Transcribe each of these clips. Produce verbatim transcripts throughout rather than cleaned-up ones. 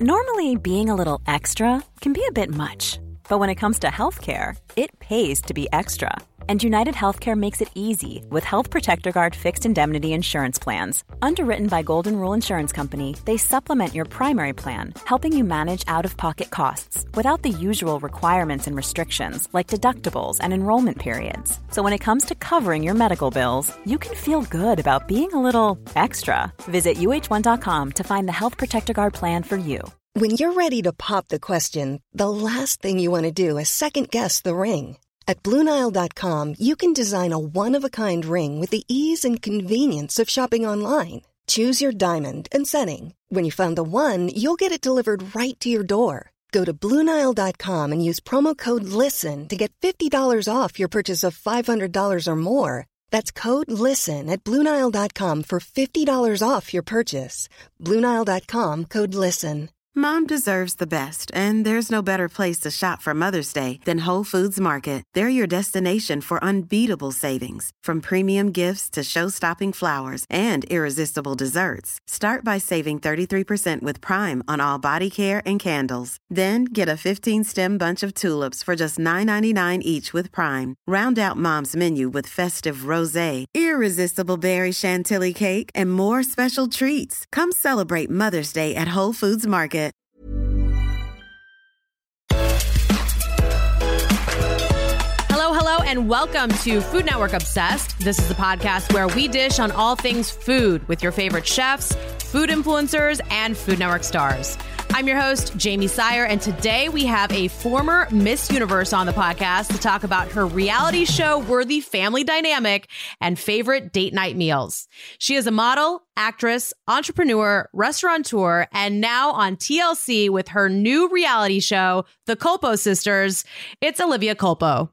Normally, being a little extra can be a bit much, but when it comes to healthcare, it pays to be extra. And United Healthcare makes it easy with Health Protector Guard fixed indemnity insurance plans. Underwritten by Golden Rule Insurance Company, they supplement your primary plan, helping you manage out-of-pocket costs without the usual requirements and restrictions like deductibles and enrollment periods. So when it comes to covering your medical bills, you can feel good about being a little extra. Visit U H one dot com to find the Health Protector Guard plan for you. When you're ready to pop the question, the last thing you want to do is second-guess the ring. At Blue Nile dot com, you can design a one-of-a-kind ring with the ease and convenience of shopping online. Choose your diamond and setting. When you find the one, you'll get it delivered right to your door. Go to Blue Nile dot com and use promo code LISTEN to get fifty dollars off your purchase of five hundred dollars or more. That's code LISTEN at Blue Nile dot com for fifty dollars off your purchase. Blue Nile dot com, code LISTEN. Mom deserves the best, and there's no better place to shop for Mother's Day than Whole Foods Market. They're your destination for unbeatable savings, from premium gifts to show-stopping flowers and irresistible desserts. Start by saving thirty-three percent with Prime on all body care and candles. Then get a fifteen-stem bunch of tulips for just nine ninety-nine each with Prime. Round out Mom's menu with festive rosé, irresistible berry chantilly cake, and more special treats. Come celebrate Mother's Day at Whole Foods Market. Hello, hello, and welcome to Food Network Obsessed. This is the podcast where we dish on all things food with your favorite chefs, food influencers, and Food Network stars. I'm your host, Jamie Sire, and today we have a former Miss Universe on the podcast to talk about her reality show-worthy family dynamic and favorite date night meals. She is a model, actress, entrepreneur, restaurateur, and now on T L C with her new reality show, The Culpo Sisters. It's Olivia Culpo.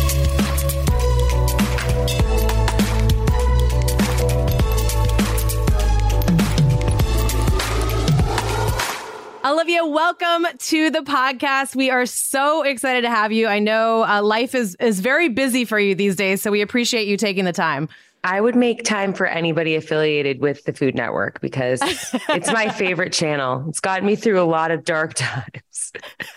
Olivia, welcome to the podcast. We are so excited to have you. I know uh, life is, is very busy for you these days, so we appreciate you taking the time. I would make time for anybody affiliated with the Food Network because it's my favorite channel. It's gotten me through a lot of dark times.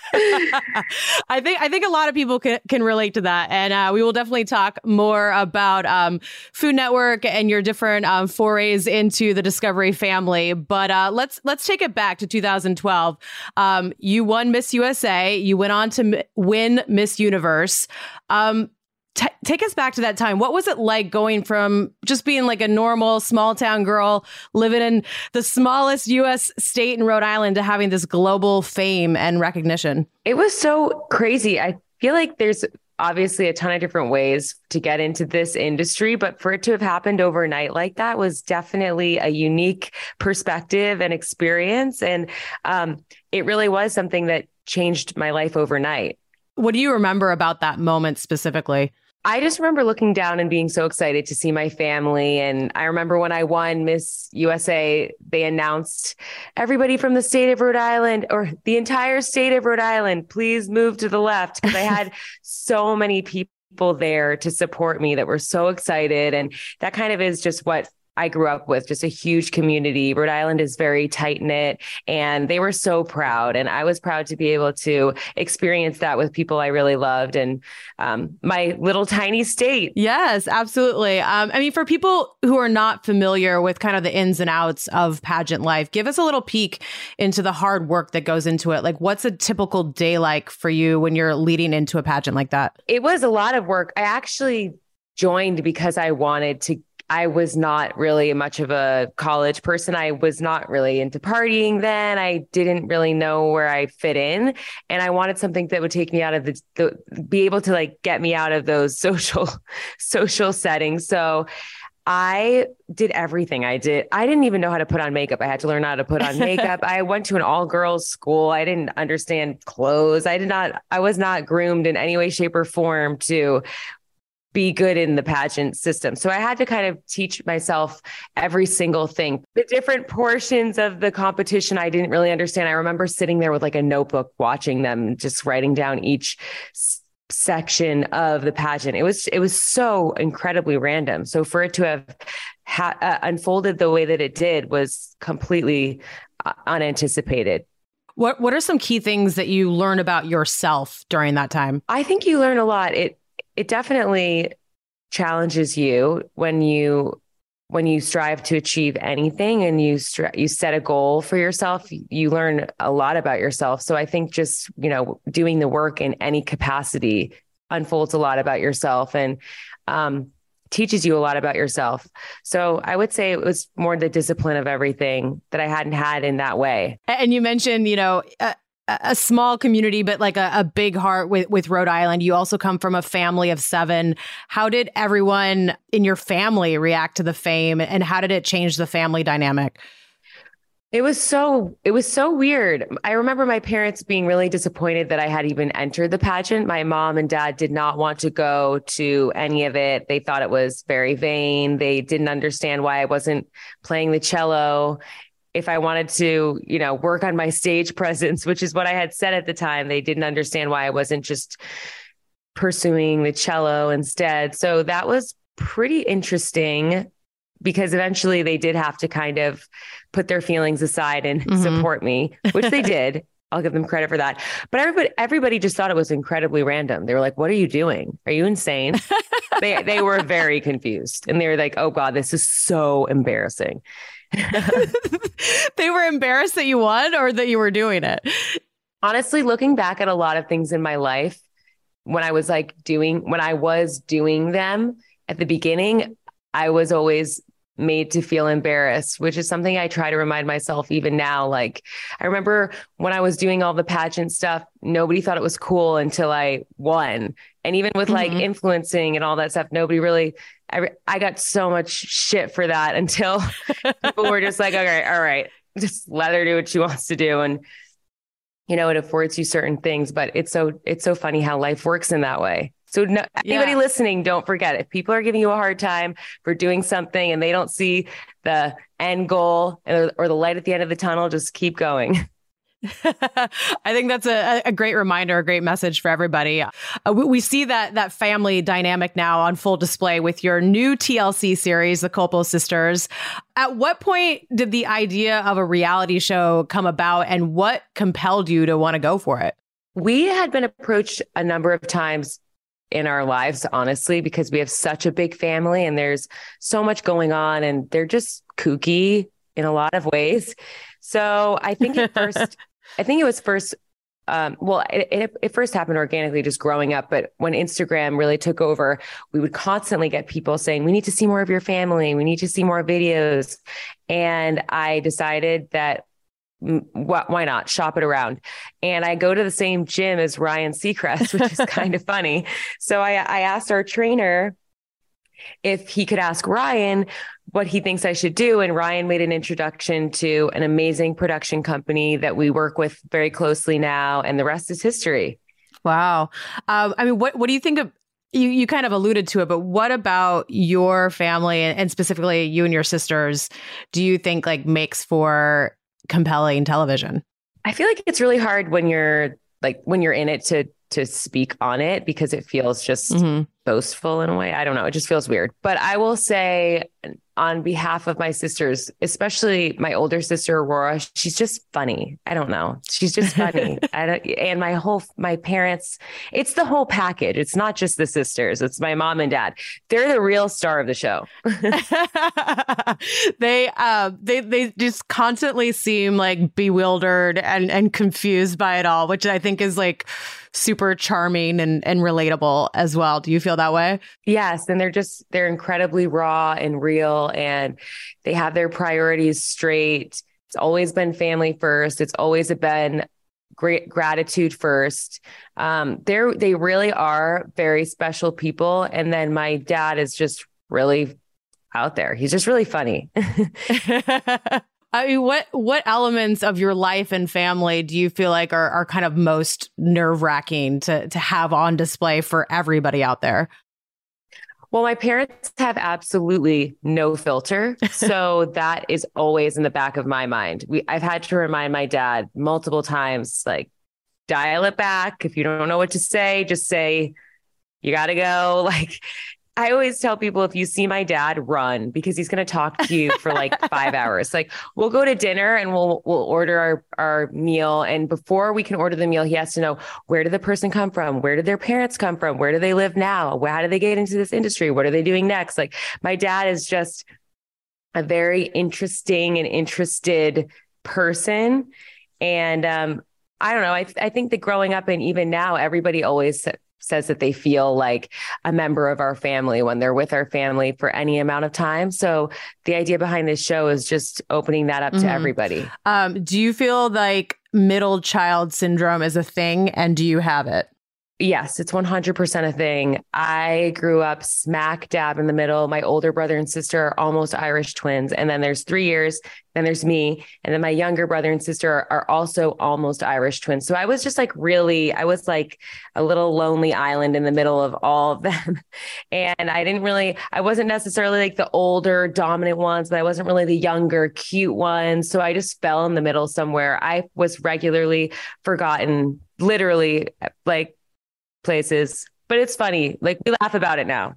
I think I think a lot of people can, can relate to that. And uh, we will definitely talk more about um, Food Network and your different um, forays into the Discovery family. But uh, let's let's take it back to two thousand twelve. Um, you won Miss U S A. You went on to m- win Miss Universe. Um, T- take us back to that time. What was it like going from just being like a normal small town girl living in the smallest U S state in Rhode Island to having this global fame and recognition? It was so crazy. I feel like there's obviously a ton of different ways to get into this industry, but for it to have happened overnight like that was definitely a unique perspective and experience. And um, it really was something that changed my life overnight. What do you remember about that moment specifically? I just remember looking down and being so excited to see my family. And I remember when I won Miss U S A, they announced everybody from the state of Rhode Island or the entire state of Rhode Island, please move to the left. Because I had so many people there to support me that were so excited. And that kind of is just what I grew up with, just a huge community. Rhode Island is very tight knit and they were so proud. And I was proud to be able to experience that with people I really loved and um, my little tiny state. Yes, absolutely. Um, I mean, for people who are not familiar with kind of the ins and outs of pageant life, give us a little peek into the hard work that goes into it. Like, what's a typical day like for you when you're leading into a pageant like that? It was a lot of work. I actually joined because I wanted to I was not really much of a college person. I was not really into partying then. I didn't really know where I fit in. And I wanted something that would take me out of the, the be able to like get me out of those social, social settings. So I did everything. I did. I didn't even know how to put on makeup. I had to learn how to put on makeup. I went to an all girls school. I didn't understand clothes. I did not, I was not groomed in any way, shape or form to be good in the pageant system. So I had to kind of teach myself every single thing. The different portions of the competition, I didn't really understand. I remember sitting there with like a notebook, watching them, just writing down each s- section of the pageant. It was, it was so incredibly random. So for it to have ha- uh, unfolded the way that it did was completely uh, unanticipated. What What are some key things that you learned about yourself during that time? I think you learn a lot. It it definitely challenges you when you when you strive to achieve anything and you stri- you set a goal for yourself. You learn a lot about yourself. So I think just, you know, doing the work in any capacity unfolds a lot about yourself and um, teaches you a lot about yourself. So I would say it was more the discipline of everything that I hadn't had in that way. And you mentioned, you know, a, a small community, but like a, a big heart with, with Rhode Island. You also come from a family of seven. How did everyone in your family react to the fame, and how did it change the family dynamic? It was so, it was so weird. I remember my parents being really disappointed that I had even entered the pageant. My mom and dad did not want to go to any of it. They thought it was very vain. They didn't understand why I wasn't playing the cello. If I wanted to, you know, work on my stage presence, which is what I had said at the time, they didn't understand why I wasn't just pursuing the cello instead. So that was pretty interesting, because eventually they did have to kind of put their feelings aside and mm-hmm. support me, which they did. I'll give them credit for that. But everybody, everybody just thought it was incredibly random. They were like, "What are you doing? Are you insane?" they they were very confused, and they were like, "Oh God, this is so embarrassing." They were embarrassed that you won or that you were doing it? Honestly, looking back at a lot of things in my life, when I was like doing, when I was doing them at the beginning, I was always made to feel embarrassed, which is something I try to remind myself even now. Like, I remember when I was doing all the pageant stuff, nobody thought it was cool until I won. And even with like mm-hmm. influencing and all that stuff, nobody really, I, I got so much shit for that until people were just like, okay, all right, just let her do what she wants to do. And, you know, it affords you certain things, but it's so, it's so funny how life works in that way. So no, anybody yeah. listening, don't forget, if people are giving you a hard time for doing something and they don't see the end goal or, or the light at the end of the tunnel, just keep going. I think that's a, a great reminder, a great message for everybody. Uh, we, we see that that family dynamic now on full display with your new T L C series, The Culpo Sisters. At what point did the idea of a reality show come about, and what compelled you to want to go for it? We had been approached a number of times in our lives, honestly, because we have such a big family and there's so much going on and they're just kooky in a lot of ways. So I think at first, I think it was first, um, well, it, it, it first happened organically just growing up. But when Instagram really took over, we would constantly get people saying, "We need to see more of your family. We need to see more videos." And I decided that why not shop it around? And I go to the same gym as Ryan Seacrest, which is kind of funny. So I, I asked our trainer if he could ask Ryan what he thinks I should do. And Ryan made an introduction to an amazing production company that we work with very closely now. And the rest is history. Wow. Um, I mean, what, what do you think of, you, you kind of alluded to it, but what about your family and, and specifically you and your sisters, do you think like makes for compelling television? I feel like it's really hard when you're like, when you're in it to, to speak on it, because it feels just mm-hmm. boastful in a way. I don't know. It just feels weird. But I will say on behalf of my sisters, especially my older sister, Aurora, she's just funny. I don't know. She's just funny. I don't, and my whole, my parents, it's the whole package. It's not just the sisters. It's my mom and dad. They're the real star of the show. they, uh, they, they just constantly seem like bewildered and, and confused by it all, which I think is like super charming and, and relatable as well. Do you feel that way? Yes. And they're just, they're incredibly raw and real, and they have their priorities straight. It's always been family first. It's always been great gratitude first. Um, they're, they really are very special people. And then my dad is just really out there. He's just really funny. I mean, what what elements of your life and family do you feel like are are kind of most nerve-wracking to to have on display for everybody out there? Well, my parents have absolutely no filter. So that is always in the back of my mind. We I've had to remind my dad multiple times, like, dial it back. If you don't know what to say, just say, you got to go. Like, I always tell people, if you see my dad, run, because he's going to talk to you for like five hours. Like, we'll go to dinner and we'll we'll order our, our meal. And before we can order the meal, he has to know, where did the person come from? Where did their parents come from? Where do they live now? How do they get into this industry? What are they doing next? Like, my dad is just a very interesting and interested person. And um, I don't know. I I think that growing up, and even now, everybody always says that they feel like a member of our family when they're with our family for any amount of time. So the idea behind this show is just opening that up mm-hmm. to everybody. Um, do you feel like middle child syndrome is a thing, and do you have it? Yes, it's one hundred percent a thing. I grew up smack dab in the middle. My older brother and sister are almost Irish twins. And then there's three years, then there's me. And then my younger brother and sister are, are also almost Irish twins. So I was just like, really, I was like a little lonely island in the middle of all of them. And I didn't really, I wasn't necessarily like the older dominant ones, but I wasn't really the younger, cute ones. So I just fell in the middle somewhere. I was regularly forgotten, literally, like, places, but it's funny. Like, we laugh about it now.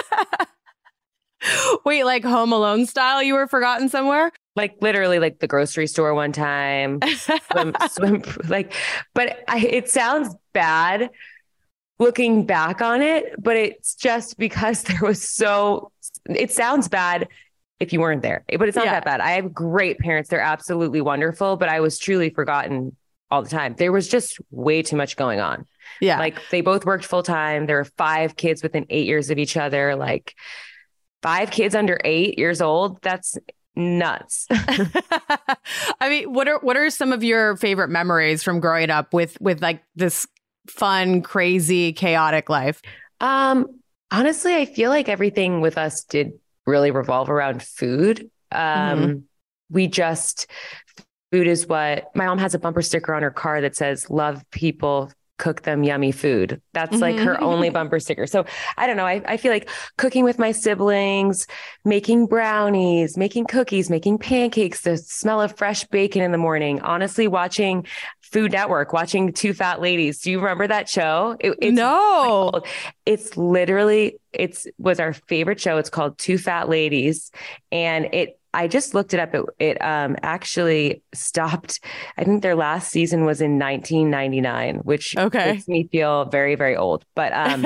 Wait, like Home Alone style, you were forgotten somewhere? Like, literally, like the grocery store one time. swim, swim, like, but I, it sounds bad looking back on it, but it's just because there was so, it sounds bad if you weren't there, but it's not yeah. that bad. I have great parents. They're absolutely wonderful, but I was truly forgotten all the time. There was just way too much going on. Yeah. Like, they both worked full time. There were five kids within eight years of each other. Like, five kids under eight years old. That's nuts. I mean, what are, what are some of your favorite memories from growing up with, with like this fun, crazy, chaotic life? Um, honestly, I feel like everything with us did really revolve around food. Um, mm-hmm. we just, food is what, my mom has a bumper sticker on her car that says, love people, cook them yummy food. That's like her only bumper sticker. So I don't know. I, I feel like cooking with my siblings, making brownies, making cookies, making pancakes, the smell of fresh bacon in the morning, honestly, watching Food Network, watching Two Fat Ladies. Do you remember that show? It, it's no, it's literally, it's was our favorite show. It's called Two Fat Ladies. And it, I just looked it up. It, it um, actually stopped. I think their last season was in nineteen ninety-nine, which okay. makes me feel very, very old. But um,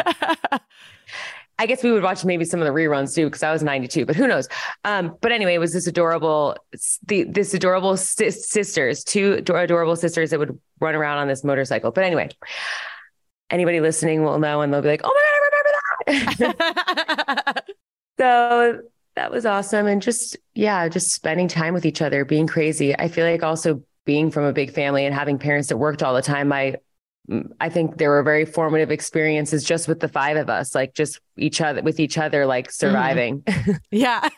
I guess we would watch maybe some of the reruns too, because I was ninety-two, but who knows? Um, but anyway, it was this adorable, the, this adorable si- sisters, two adorable sisters that would run around on this motorcycle. But anyway, anybody listening will know, and they'll be like, oh my God, I remember that. So that was awesome. And just, yeah, just spending time with each other, being crazy. I feel like also being from a big family and having parents that worked all the time, I, I think there were very formative experiences just with the five of us, like just each other with each other, like surviving. Mm-hmm. Yeah.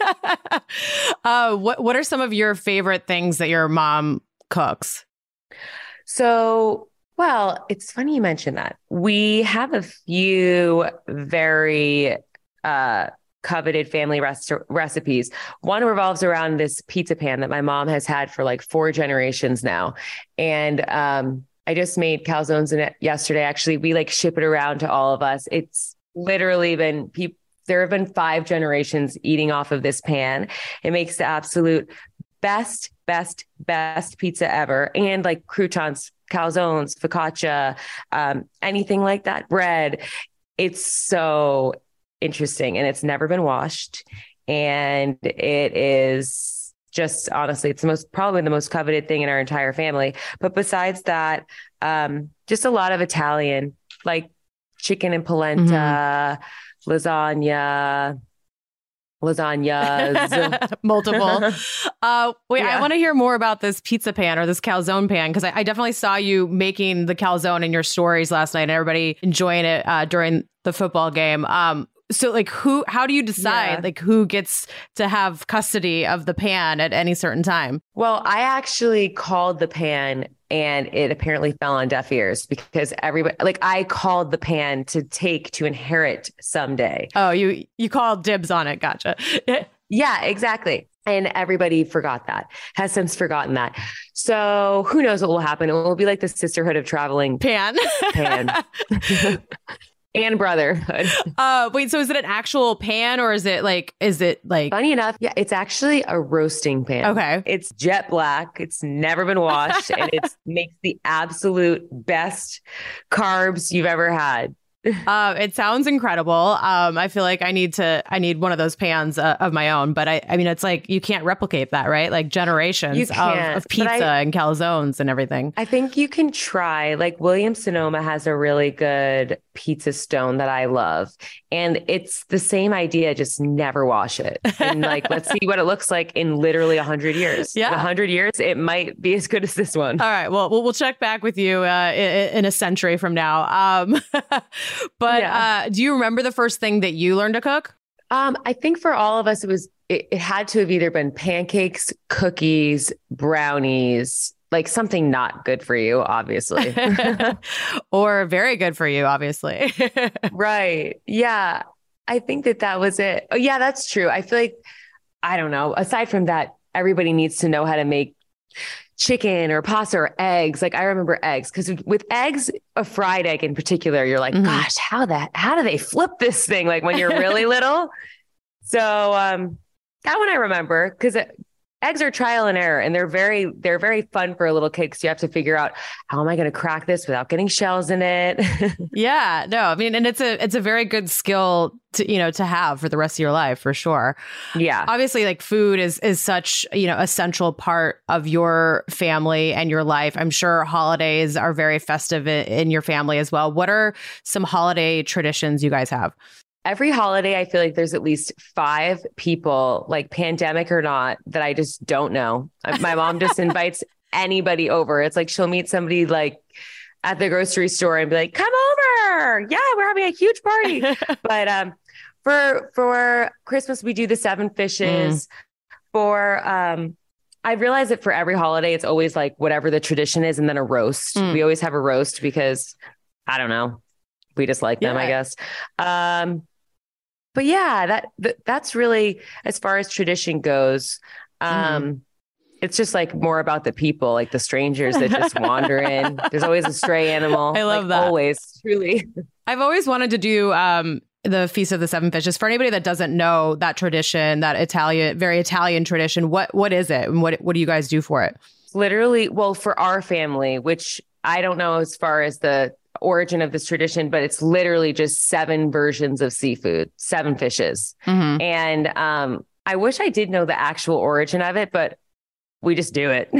uh, what, what are some of your favorite things that your mom cooks? So, well, it's funny you mentioned that. We have a few very, uh, coveted family rest- recipes. One revolves around this pizza pan that my mom has had for like four generations now. And um, I just made calzones in it yesterday. Actually, we like ship it around to all of us. It's literally been, pe- there have been five generations eating off of this pan. It makes the absolute best, best, best pizza ever. And like croutons, calzones, focaccia, um, anything like that, bread. It's so interesting, and it's never been washed, and it is just, honestly, it's the most, probably the most coveted thing in our entire family. But besides that, um just a lot of Italian, like chicken and polenta, mm-hmm. lasagna lasagnas multiple uh wait yeah. I want to hear more about this pizza pan or this calzone pan, because I, I definitely saw you making the calzone in your stories last night and everybody enjoying it uh during the football game. Um So like who, how do you decide yeah. like who gets to have custody of the pan at any certain time? Well, I actually called the pan, and it apparently fell on deaf ears, because everybody, like, I called the pan to take, to inherit someday. Oh, you, you called dibs on it. Gotcha. Yeah, exactly. And everybody forgot that, has since forgotten that. So who knows what will happen? It will be like the Sisterhood of Traveling Pan. Pan. And brotherhood. Uh, wait, so is it an actual pan or is it like, is it like? Funny enough, yeah, it's actually a roasting pan. Okay. It's jet black. It's never been washed and it makes the absolute best carbs you've ever had. Uh, it sounds incredible. Um, I feel like I need to, I need one of those pans uh, of my own, but I, I mean, it's like, you can't replicate that, right? Like generations of, of pizza I, and calzones and everything. I think you can try, like Williams Sonoma has a really good pizza stone that I love. And it's the same idea, just never wash it. And like, let's see what it looks like in literally a hundred years. Yeah. In a hundred years, it might be as good as this one. All right. Well, we'll, we'll check back with you uh, in, in a century from now. Um, but yeah. uh, do you remember the first thing that you learned to cook? Um, I think for all of us, it was, it, it had to have either been pancakes, cookies, brownies, like something not good for you, obviously. Or very good for you, obviously. Right. Yeah. I think that that was it. Oh, yeah, that's true. I feel like, I don't know. Aside from that, everybody needs to know how to make chicken or pasta or eggs. Like I remember eggs, because with eggs, a fried egg in particular, you're like, mm-hmm. gosh, how that, how do they flip this thing? Like when you're really little. So um, that one I remember, because eggs are trial and error, and they're very, they're very fun for a little kid. Because you have to figure out, how am I going to crack this without getting shells in it? Yeah, no, I mean, and it's a, it's a very good skill to, you know, to have for the rest of your life, for sure. Yeah. Obviously, like food is, is such, you know, a central part of your family and your life. I'm sure holidays are very festive in, in your family as well. What are some holiday traditions you guys have? Every holiday, I feel like there's at least five people, like pandemic or not, that I just don't know. My mom just invites anybody over. It's like she'll meet somebody like at the grocery store and be like, come over. Yeah, we're having a huge party. But um, for for Christmas, we do the seven fishes. Mm. For um, I realize that for every holiday, it's always like whatever the tradition is, and then a roast. Mm. We always have a roast because, I don't know, we just like them, yeah. I guess. Um, But yeah, that, that that's really, as far as tradition goes, um, mm. it's just like more about the people, like the strangers that just wander in. There's always a stray animal. I love like, that. Always, truly. I've always wanted to do um, the Feast of the Seven Fishes. For anybody that doesn't know that tradition, that Italian, very Italian tradition, what what is it? And what, what do you guys do for it? Literally, well, for our family, which I don't know as far as the origin of this tradition, but it's literally just seven versions of seafood, seven fishes. Mm-hmm. And um, I wish I did know the actual origin of it, but we just do it.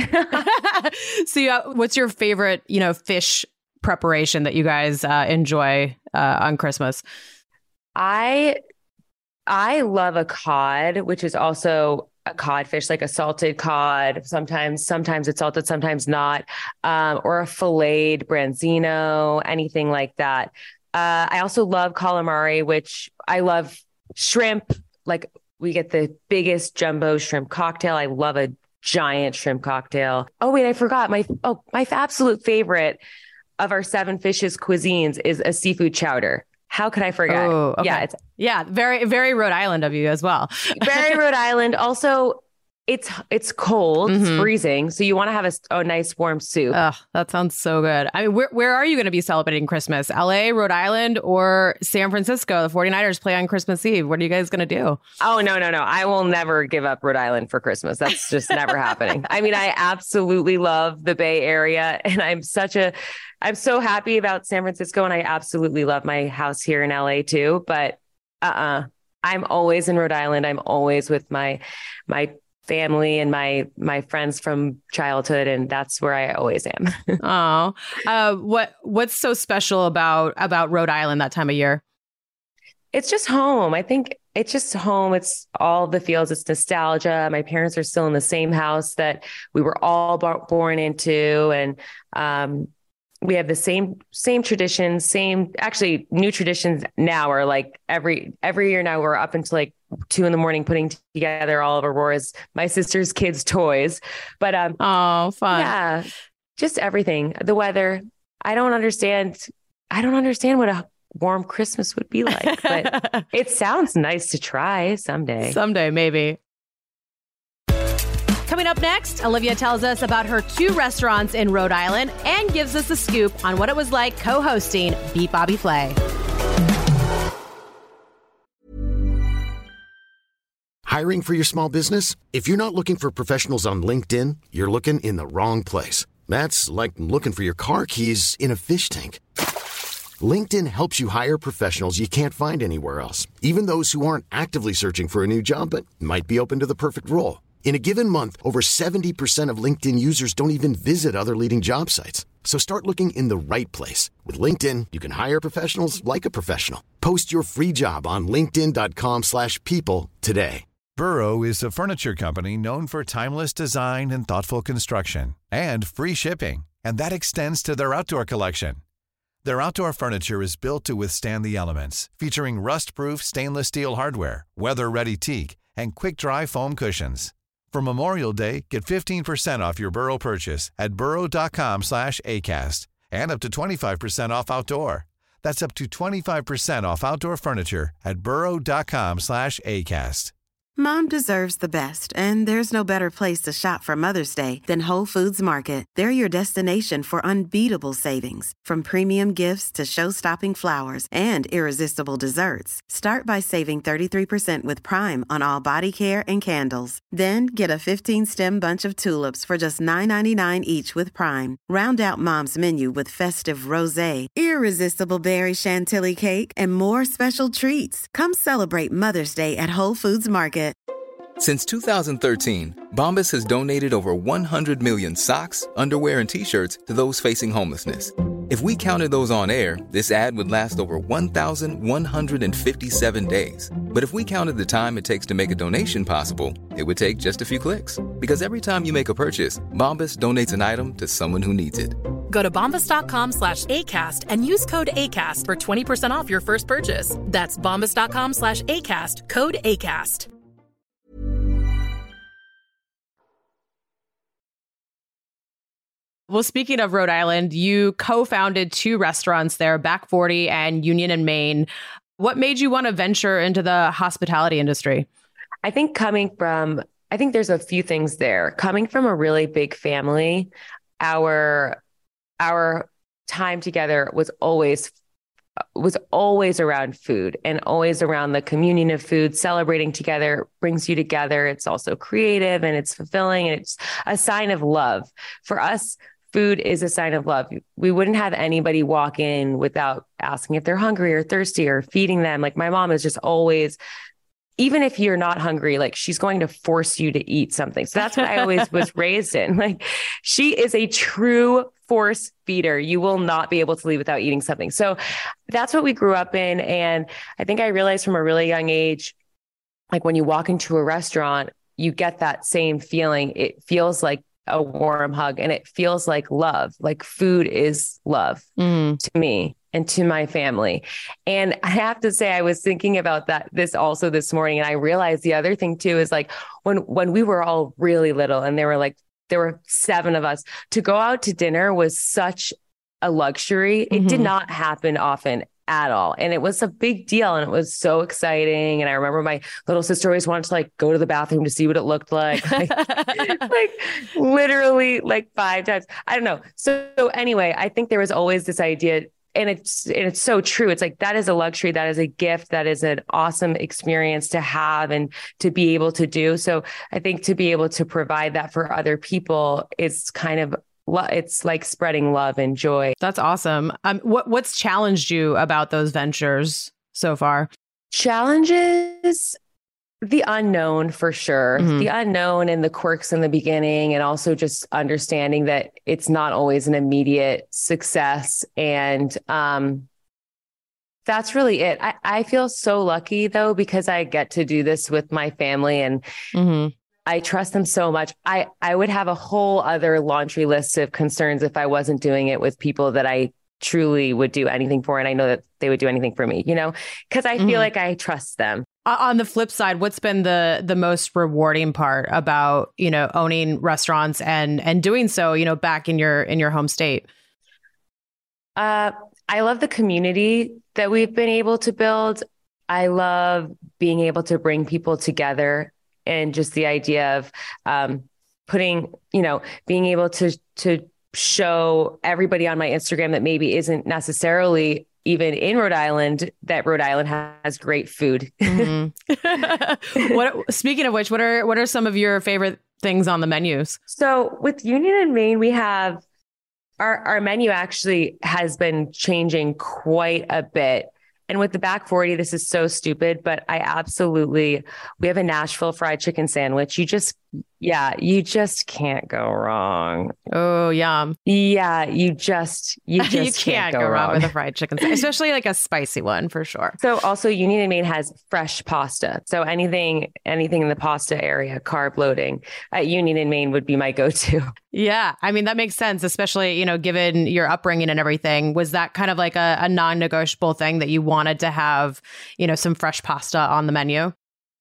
So yeah, what's your favorite, you know, fish preparation that you guys uh, enjoy uh, on Christmas? I, I love a cod, which is also a codfish, like a salted cod. Sometimes, sometimes it's salted, sometimes not. Um, or a filleted branzino, anything like that. Uh, I also love calamari, which I love shrimp. Like we get the biggest jumbo shrimp cocktail. I love a giant shrimp cocktail. Oh, wait, I forgot my, oh, my absolute favorite of our seven fishes cuisines is a seafood chowder. How could I forget? Oh, okay. Yeah, it's yeah, very, very Rhode Island of you as well. Very Rhode Island. Also, it's it's cold, mm-hmm. It's freezing, so you want to have a, a nice warm soup. Oh, that sounds so good. I mean, where where are you going to be celebrating Christmas? L A, Rhode Island, or San Francisco? The forty-niners play on Christmas Eve. What are you guys going to do? Oh, no, no, no. I will never give up Rhode Island for Christmas. That's just never happening. I mean, I absolutely love the Bay Area, and I'm such a I'm so happy about San Francisco, and I absolutely love my house here in L A too. But uh-uh, I'm always in Rhode Island. I'm always with my my family and my my friends from childhood, and that's where I always am. Oh, uh, what what's so special about about Rhode Island that time of year? It's just home. I think it's just home. It's all the feels. It's nostalgia. My parents are still in the same house that we were all b- born into, and um, we have the same same traditions. Same, actually, new traditions now are like every every year now. We're up until like two in the morning putting together all of Aurora's, my sister's kids' toys. But um, oh, fun. Yeah, just everything. The weather. I don't understand. I don't understand what a warm Christmas would be like, but it sounds nice to try someday. Someday, maybe. Coming up next, Olivia tells us about her two restaurants in Rhode Island and gives us a scoop on what it was like co-hosting Beat Bobby Flay. Hiring for your small business? If you're not looking for professionals on LinkedIn, you're looking in the wrong place. That's like looking for your car keys in a fish tank. LinkedIn helps you hire professionals you can't find anywhere else, even those who aren't actively searching for a new job but might be open to the perfect role. In a given month, over seventy percent of LinkedIn users don't even visit other leading job sites. So start looking in the right place. With LinkedIn, you can hire professionals like a professional. Post your free job on linkedin dot com slash people today. Burrow is a furniture company known for timeless design and thoughtful construction and free shipping, and that extends to their outdoor collection. Their outdoor furniture is built to withstand the elements, featuring rust-proof stainless steel hardware, weather-ready teak, and quick-dry foam cushions. For Memorial Day, get fifteen percent off your Burrow purchase at burrow dot com slash acast and up to twenty-five percent off outdoor. That's up to twenty-five percent off outdoor furniture at burrow dot com slash acast. Mom deserves the best, and there's no better place to shop for Mother's Day than Whole Foods Market. They're your destination for unbeatable savings, from premium gifts to show-stopping flowers and irresistible desserts. Start by saving thirty-three percent with Prime on all body care and candles. Then get a fifteen-stem bunch of tulips for just nine ninety-nine each with Prime. Round out Mom's menu with festive rosé, irresistible berry chantilly cake, and more special treats. Come celebrate Mother's Day at Whole Foods Market. Since two thousand thirteen, Bombas has donated over one hundred million socks, underwear, and T-shirts to those facing homelessness. If we counted those on air, this ad would last over one thousand one hundred fifty-seven days. But if we counted the time it takes to make a donation possible, it would take just a few clicks. Because every time you make a purchase, Bombas donates an item to someone who needs it. Go to bombas dot com slash ACAST and use code ACAST for twenty percent off your first purchase. That's bombas dot com slash ACAST, code ACAST. Well, speaking of Rhode Island, you co-founded two restaurants there, Back forty and Union and Main. What made you want to venture into the hospitality industry? I think coming from, I think there's a few things there. Coming from a really big family, our, our time together was always was always around food and always around the communion of food. Celebrating together brings you together. It's also creative and it's fulfilling and it's a sign of love. For us, food is a sign of love. We wouldn't have anybody walk in without asking if they're hungry or thirsty or feeding them. Like my mom is just always, even if you're not hungry, like she's going to force you to eat something. So that's what I always was raised in. Like she is a true force feeder. You will not be able to leave without eating something. So that's what we grew up in. And I think I realized from a really young age, like when you walk into a restaurant, you get that same feeling. It feels like a warm hug and it feels like love. Like food is love mm. to me and to my family. And I have to say, I was thinking about that this also this morning. And I realized the other thing too, is like when, when we were all really little and they were like, there were seven of us, to go out to dinner was such a luxury. It mm-hmm. did not happen often at all. And it was a big deal. And it was so exciting. And I remember my little sister always wanted to like go to the bathroom to see what it looked like. Like, like literally like five times. I don't know. So, so anyway, I think there was always this idea, and it's, and it's so true. It's like, that is a luxury. That is a gift. That is an awesome experience to have and to be able to do. So I think to be able to provide that for other people is kind of, it's like spreading love and joy. That's awesome. Um, what, what's challenged you about those ventures so far? Challenges, the unknown for sure. Mm-hmm. The unknown and the quirks in the beginning, and also just understanding that it's not always an immediate success. And um, that's really it. I, I feel so lucky though, because I get to do this with my family and mm-hmm. I trust them so much. I, I would have a whole other laundry list of concerns if I wasn't doing it with people that I truly would do anything for. And I know that they would do anything for me, you know, because I mm-hmm. feel like I trust them. On the flip side, what's been the the most rewarding part about, you know, owning restaurants and and doing so, you know, back in your in your home state? Uh, I love the community that we've been able to build. I love being able to bring people together, and just the idea of um, putting, you know, being able to to show everybody on my Instagram that maybe isn't necessarily even in Rhode Island, that Rhode Island has great food. Mm-hmm. What, speaking of which, what are what are some of your favorite things on the menus? So with Union and Main, we have our, our menu actually has been changing quite a bit. And with the back forty, this is so stupid, but I absolutely, we have a Nashville fried chicken sandwich. You just, yeah, you just can't go wrong. Oh, yum. Yeah, you just, you just you can't, can't go, go wrong wrong with a fried chicken, especially like a spicy one for sure. So also Union and Main has fresh pasta. So anything, anything in the pasta area, carb loading at Union and Main would be my go-to. Yeah. I mean, that makes sense, especially, you know, given your upbringing and everything. Was that kind of like a, a non-negotiable thing that you wanted to have, you know, some fresh pasta on the menu?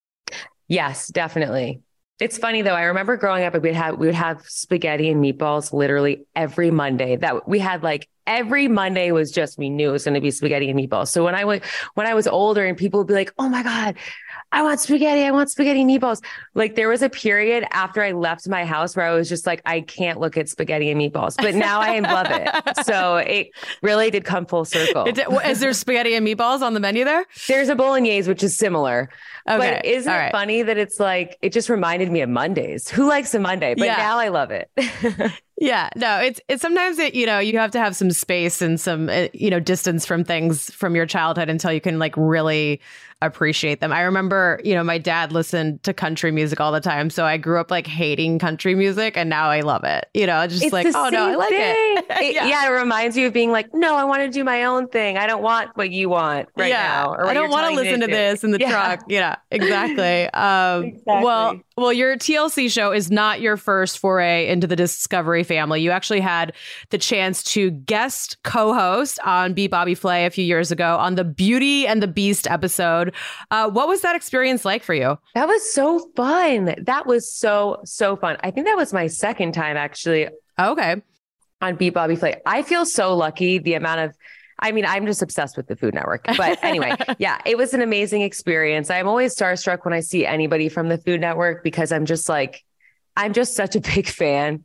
Yes, definitely. It's funny though. I remember growing up, we'd have, we would have spaghetti and meatballs literally every Monday. That we had like every Monday was just, we knew it was going to be spaghetti and meatballs. So when I went, when I was older and people would be like, oh my God, I want spaghetti. I want spaghetti and meatballs. Like there was a period after I left my house where I was just like, I can't look at spaghetti and meatballs, but now I love it. So it really did come full circle. It did, is there spaghetti and meatballs on the menu there? There's a bolognese, which is similar. Okay. But isn't All it right. funny that it's like, it just reminded me of Mondays. Who likes a Monday? But Yeah. now I love it. Yeah, no, it's it's sometimes it, you know, you have to have some space and some, uh, you know, distance from things from your childhood until you can like really appreciate them. I remember, you know, my dad listened to country music all the time. So I grew up like hating country music and now I love it. You know, just It's like, the oh no, I same like thing. it. It- yeah. yeah. It reminds you of being like, no, I want to do my own thing. I don't want what you want right yeah. now. Or I what don't you're want to telling me listen to do. this in the Yeah. truck. Yeah, exactly. Um, Exactly. Well, well, your T L C show is not your first foray into the Discovery family. You actually had the chance to guest co-host on Beat Bobby Flay a few years ago on the Beauty and the Beast episode. Uh, what was that experience like for you? That was so fun. That was so, so fun. I think that was my second time actually Okay. on Beat Bobby Flay. I feel so lucky the amount of, I mean, I'm just obsessed with the Food Network. But anyway, yeah, it was an amazing experience. I'm always starstruck when I see anybody from the Food Network because I'm just like, I'm just such a big fan.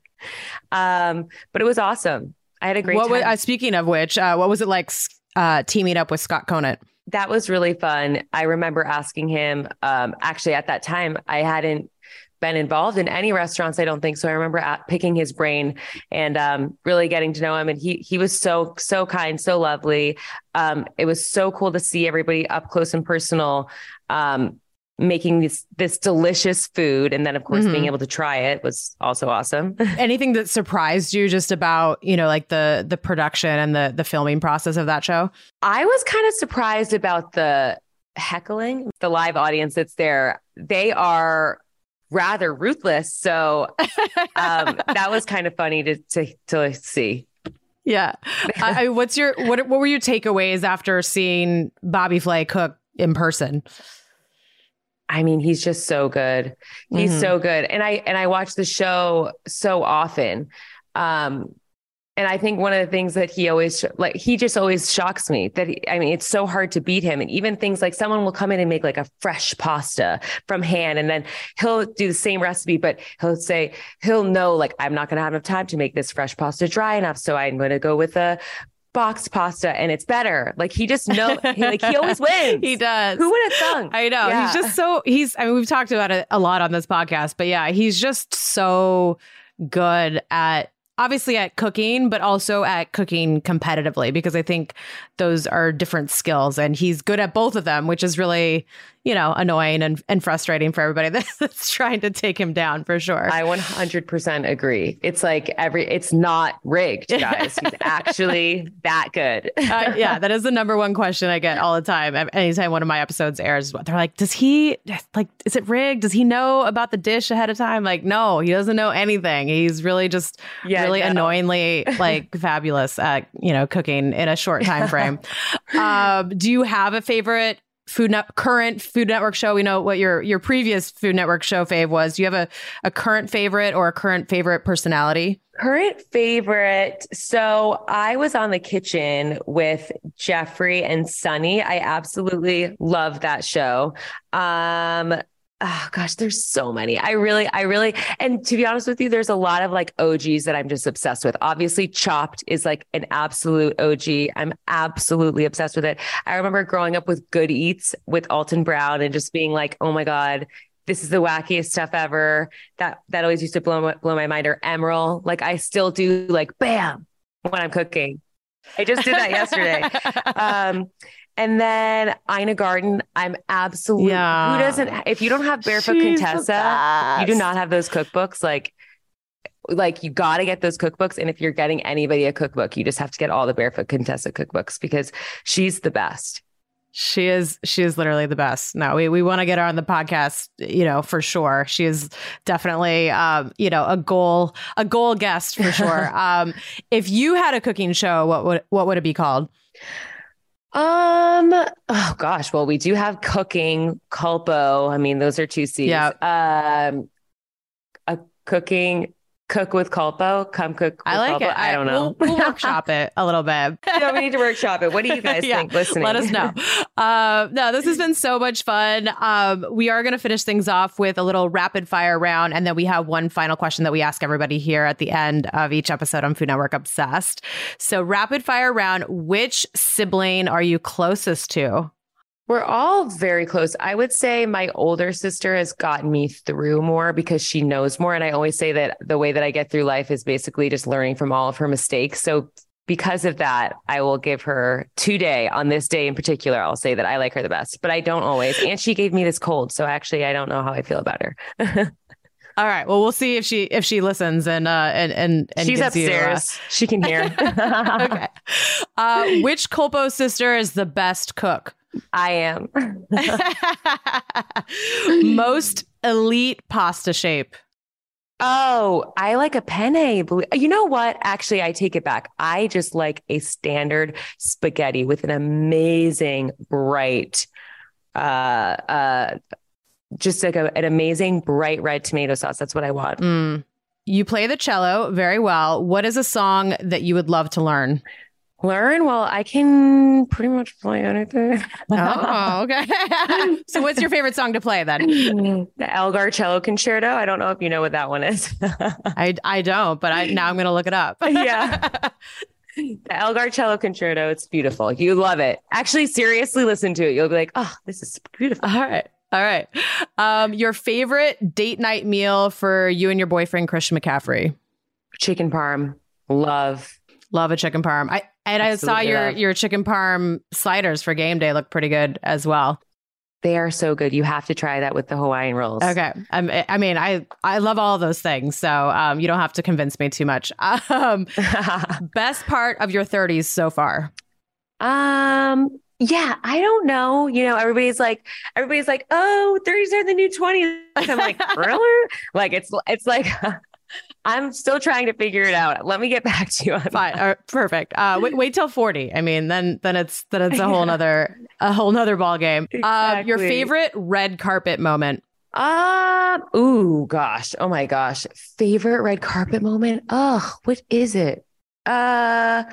Um, but it was awesome. I had a great what time. Was, uh, speaking of which, uh, what was it like uh, teaming up with Scott Conant? That was really fun. I remember asking him, um, actually at that time, I hadn't been involved in any restaurants, I don't think. So I remember at, picking his brain and um, really getting to know him. And he he was so, so kind, so lovely. Um, it was so cool to see everybody up close and personal, um, making this this delicious food. And then, of course, Mm-hmm. being able to try it was also awesome. Anything that surprised you just about, you know, like the the production and the the filming process of that show? I was kind of surprised about the heckling, the live audience that's there. They are rather ruthless. So um, that was kind of funny to to, to see. Yeah. I, I, what's your what what were your takeaways after seeing Bobby Flay cook in person? I mean, he's just so good. He's Mhm. so good. And I and I watch the show so often. Um, and I think one of the things that he always like, he just always shocks me that he, I mean, it's so hard to beat him. And even things like someone will come in and make like a fresh pasta from hand, and then he'll do the same recipe, but he'll say, he'll know like, I'm not going to have enough time to make this fresh pasta dry enough. So I'm going to go with a boxed pasta and it's better. Like he just know, he, like he always wins. He does. Who would have thunk? I know. Yeah. He's just so he's I mean, we've talked about it a lot on this podcast, but yeah, he's just so good at obviously at cooking, but also at cooking competitively, because I think those are different skills and he's good at both of them, which is really, you know, annoying and, and frustrating for everybody that's trying to take him down for sure. I one hundred percent agree. It's like every, it's not rigged, guys. He's actually that good. uh, yeah, that is the number one question I get all the time. Anytime one of my episodes airs, they're like, does he, like, is it rigged? Does he know about the dish ahead of time? Like, no, he doesn't know anything. He's really just Yeah, really no. annoyingly like fabulous at, you know, cooking in a short time frame. um, do you have a favorite Food Net current Food Network show? We know what your your previous Food Network show fave was. Do you have a, a current favorite or a current favorite personality? Current favorite. So I was on The Kitchen with Jeffrey and Sunny. I absolutely love that show. Um, Oh gosh, there's so many. I really, I really, and to be honest with you, there's a lot of like O Gs that I'm just obsessed with. Obviously, Chopped is like an absolute O G. I'm absolutely obsessed with it. I remember growing up with Good Eats with Alton Brown and just being like, oh my God, this is the wackiest stuff ever. That, that always used to blow my, blow my mind. Or Emerald. Like I still do like, bam, when I'm cooking. I just did that yesterday. Um, And then Ina Garten, I'm absolutely, yeah. Who doesn't, if you don't have Barefoot She's Contessa, you do not have those cookbooks. Like, like you got to get those cookbooks. And if you're getting anybody a cookbook, you just have to get all the Barefoot Contessa cookbooks because she's the best. She is, she is literally the best. No, we, we want to get her on the podcast, you know, for sure. She is definitely, um, you know, a goal, a goal guest for sure. um, if you had a cooking show, what would, what would it be called? Um, oh gosh. Well, we do have Cooking, Culpo. I mean, those are two C's. Yeah. Um, a cooking, Cook with Culpo, come cook with I like Culpo. it. I, I don't know. We'll, we'll workshop it a little bit. Yeah, we need to workshop it. What do you guys yeah, think listening? Let us know. Uh, no, this has been so much fun. Um, we are going to finish things off with a little rapid fire round. And then we have one final question that we ask everybody here at the end of each episode on Food Network Obsessed. So rapid fire round, which sibling are you closest to? We're all very close. I would say my older sister has gotten me through more because she knows more. And I always say that the way that I get through life is basically just learning from all of her mistakes. So because of that, I will give her today, on this day in particular, I'll say that I like her the best, but I don't always. And she gave me this cold. So actually, I don't know how I feel about her. All right. Well, we'll see if she if she listens and uh and and, and she's upstairs. You, uh... She can hear. Okay. Uh, which Culpo sister is the best cook? I am. Most elite pasta shape. Oh, I like a penne. You know what? Actually, I take it back. I just like a standard spaghetti with an amazing bright, uh, uh, just like a, an amazing bright red tomato sauce. That's what I want. Mm. You play the cello very well. What is a song that you would love to learn? Learn? Well, I can pretty much play anything. Oh, okay. So what's your favorite song to play then? The Elgar Cello Concerto. I don't know if you know what that one is. I, I don't, but I now I'm going to look it up. Yeah. The Elgar Cello Concerto. It's beautiful. You love it. Actually, seriously, listen to it. You'll be like, oh, this is beautiful. All right. All right. Um, your favorite date night meal for you and your boyfriend, Christian McCaffrey? Chicken parm. Love. Love a chicken parm. I And Absolutely I saw your, your chicken parm sliders for game day look pretty good as well. They are so good. You have to try that with the Hawaiian rolls. Okay. I'm, I mean, I, I love all of those things. So um, you don't have to convince me too much. Um, best part of your thirties so far? Um, yeah, I don't know. You know, everybody's like, everybody's like, oh, thirties are the new twenties. I'm like, really? Like, it's, it's like... I'm still trying to figure it out. Let me get back to you on Fine. Uh, perfect. Uh, wait, wait till forty. I mean, then, then it's, then it's a whole nother, a whole nother ball game. Exactly. Uh, your favorite red carpet moment? Um, ooh, gosh. Oh my gosh. Favorite red carpet moment? Oh, what is it? Uh,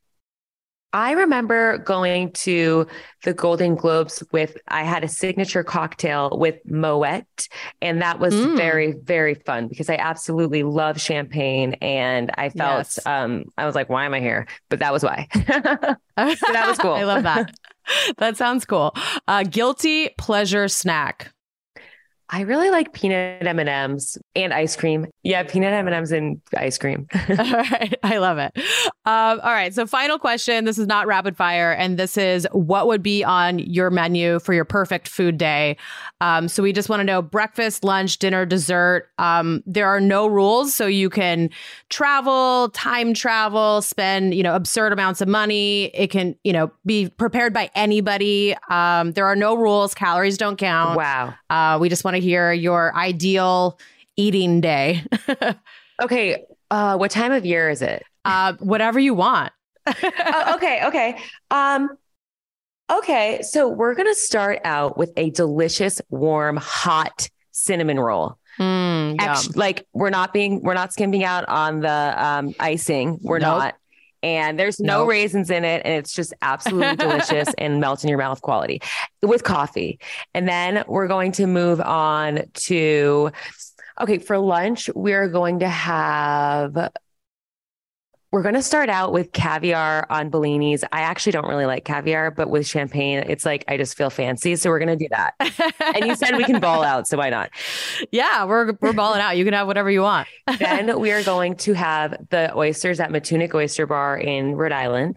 I remember going to the Golden Globes with, I had a signature cocktail with Moet, and that was mm. very, very fun because I absolutely love champagne. And I felt, yes. um, I was like, why am I here? But that was why. So that was cool. I love that. That sounds cool. Uh, guilty pleasure snack. I really like peanut M and M's and ice cream. Yeah, peanut M and M's and ice cream. All right. I love it. Um, all right. So final question. This is not rapid fire. And this is what would be on your menu for your perfect food day? Um, so we just want to know breakfast, lunch, dinner, dessert. Um, there are no rules. So you can travel, time travel, spend, you know, absurd amounts of money. It can, you know, be prepared by anybody. Um, there are no rules. Calories don't count. Wow. Uh, we just want to hear your ideal eating day. Okay. Uh, what time of year is it? Uh, whatever you want. uh, okay. Okay. Um, okay. So we're going to start out with a delicious, warm, hot cinnamon roll. Mm, Actually, like we're not being, we're not skimping out on the um, icing. We're nope. not. And there's no Nope. raisins in it. And it's just absolutely delicious and melt in your mouth quality with coffee. And then we're going to move on to, okay, for lunch, we're going to have, we're going to start out with caviar on bellinis. I actually don't really like caviar, but with champagne, it's like, I just feel fancy. So we're going to do that. And you said we can ball out. So why not? Yeah, we're we're balling out. You can have whatever you want. Then we are going to have the oysters at Matunic Oyster Bar in Rhode Island.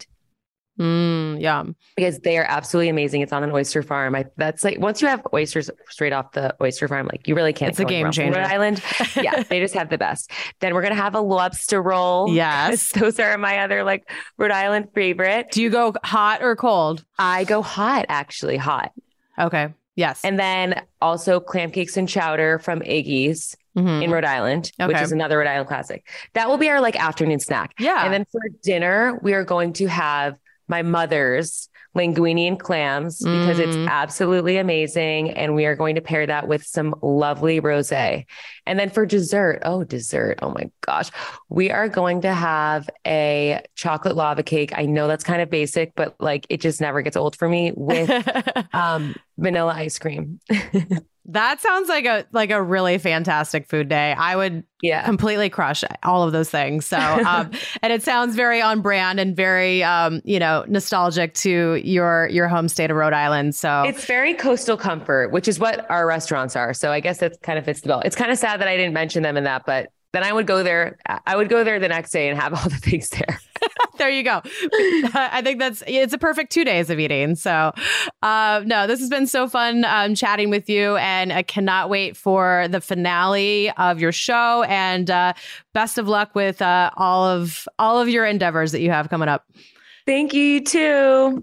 Mm, yum. Because they are absolutely amazing. It's on an oyster farm. I, that's like, once you have oysters straight off the oyster farm, like you really can't. It's a go game wrong. changer. Rhode Island. Yeah. They just have the best. Then we're going to have a lobster roll. Yes. Those are my other like Rhode Island favorite. Do you go hot or cold? I go hot, actually hot. Okay. Yes. And then also clam cakes and chowder from Iggy's Mhm. in Rhode Island, which Okay. is another Rhode Island classic. That will be our like afternoon snack. Yeah. And then for dinner, we are going to have my mother's linguine and clams because it's Mm. absolutely amazing. And we are going to pair that with some lovely rosé. And then for dessert, oh, dessert. Oh my gosh. We are going to have a chocolate lava cake. I know that's kind of basic, but like it just never gets old for me with um, vanilla ice cream. That sounds like a like a really fantastic food day. I would Yeah. completely crush all of those things. So, um, and it sounds very on brand and very, um, you know, nostalgic to your your home state of Rhode Island. So It's very coastal comfort, which is what our restaurants are. So I guess that kind of fits the bill. It's kind of sad that I didn't mention them in that, but then I would go there. I would go there the next day and have all the things there. there you go. I think that's it's a perfect two days of eating. So, uh, no, this has been so fun um, chatting with you, and I cannot wait for the finale of your show. And uh, best of luck with uh, all of all of your endeavors that you have coming up. Thank you, you too.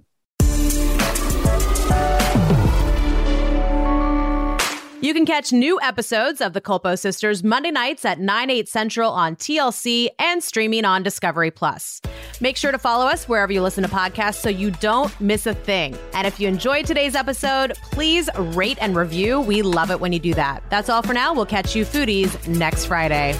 You can catch new episodes of The Culpo Sisters Monday nights at nine, eight central on T L C and streaming on Discovery Plus. Make sure to follow us wherever you listen to podcasts so you don't miss a thing. And if you enjoyed today's episode, please rate and review. We love it when you do that. That's all for now. We'll catch you foodies next Friday.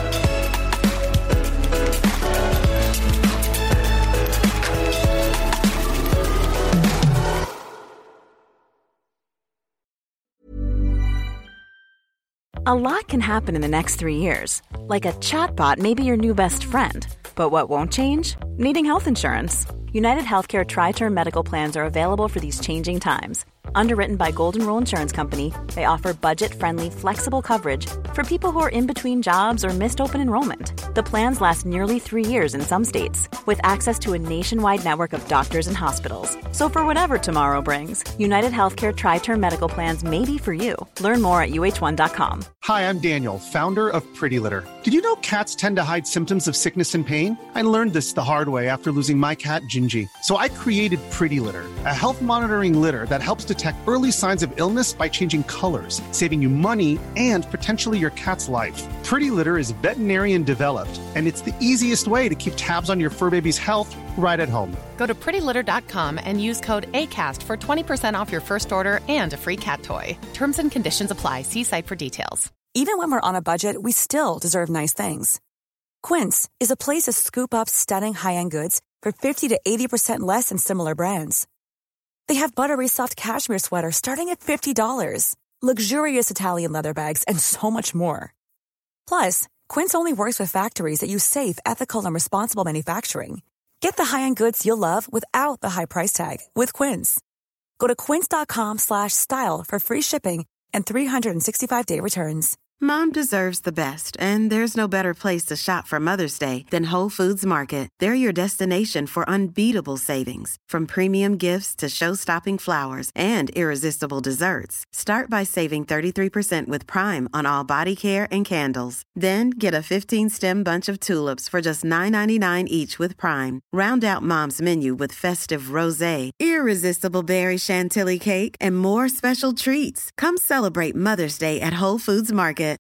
A lot can happen in the next three years. Like a chatbot may be your new best friend. But what won't change? Needing health insurance. United Healthcare Tri-Term Medical Plans are available for these changing times. Underwritten by Golden Rule Insurance Company, they offer budget-friendly, flexible coverage for people who are in between jobs or missed open enrollment. The plans last nearly three years in some states, with access to a nationwide network of doctors and hospitals. So for whatever tomorrow brings, United Healthcare Tri-Term Medical Plans may be for you. Learn more at U H one dot com. Hi, I'm Daniel, founder of Pretty Litter. Did you know cats tend to hide symptoms of sickness and pain? I learned this the hard way after losing my cat, Gingy. So I created Pretty Litter, a health monitoring litter that helps detect early signs of illness by changing colors, saving you money and potentially your cat's life. Pretty Litter is veterinarian developed, and it's the easiest way to keep tabs on your fur baby's health right at home. Go to pretty litter dot com and use code ACAST for twenty percent off your first order and a free cat toy. Terms and conditions apply. See site for details. Even when we're on a budget, we still deserve nice things. Quince is a place to scoop up stunning high-end goods for fifty to eighty percent less than similar brands. They have buttery soft cashmere sweaters starting at fifty dollars, luxurious Italian leather bags, and so much more. Plus, Quince only works with factories that use safe, ethical, and responsible manufacturing. Get the high-end goods you'll love without the high price tag with Quince. Go to quince dot com slash style for free shipping and three sixty-five day returns. Mom deserves the best, and there's no better place to shop for Mother's Day than Whole Foods Market. They're your destination for unbeatable savings, from premium gifts to show-stopping flowers and irresistible desserts. Start by saving thirty-three percent with Prime on all body care and candles. Then get a fifteen-stem bunch of tulips for just nine ninety-nine each with Prime. Round out Mom's menu with festive rosé, irresistible berry chantilly cake, and more special treats. Come celebrate Mother's Day at Whole Foods Market.